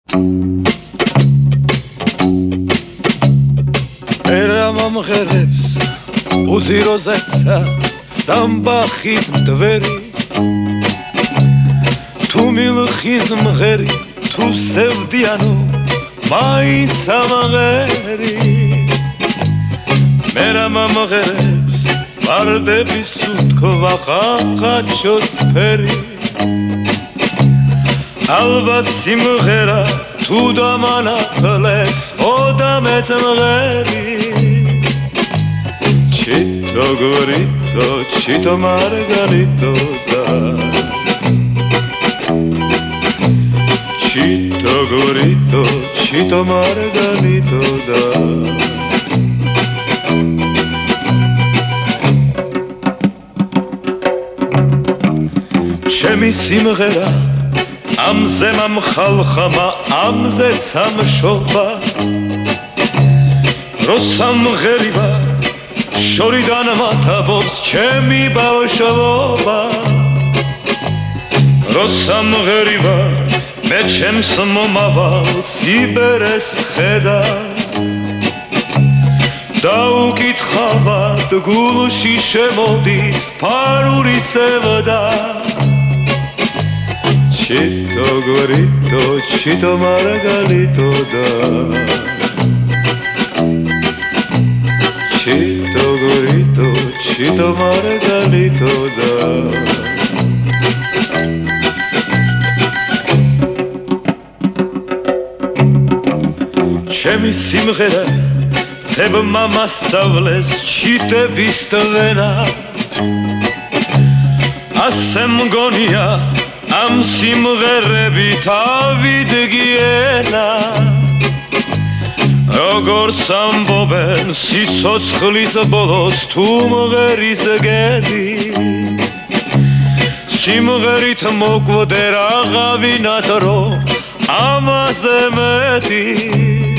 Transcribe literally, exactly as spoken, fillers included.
ერა მომღერებს უძიროზეცა სამბახის მდვერი თუ მილხის მღერი თუ სევდიანო მაინც ამღერი მერა მომღერებს ვარდების უთქვა ხახაჩოს ფერი ალბათ სიმღერა თუ დამანახლეს ოდამეც მღერი Chito gorito, chito margarito da Chito gorito, chito margarito da Chemi simghera amze mamkhalkhama amze samshoba Rosam gheriba შორიდან მათაბობს ჩემი ბავშვობა როცა მღერივა მე ჩემს მომავალ სიბერეს ხედა დაუკითხავად გულში შემოდის ფარული სევდა ჩიტო გორიტო ჩიტო მარგალიტო და Chito gorito, chito margarito da Chemi simghera teb mama savles chite bistevena Asem gonia am simgherebit avidgiena როგორც ამბობენ სიცოცხლის ბოლოს თუ მღერის გედი სიმღერით მოკვდე რაღავი ნატრო ამაზე მეტი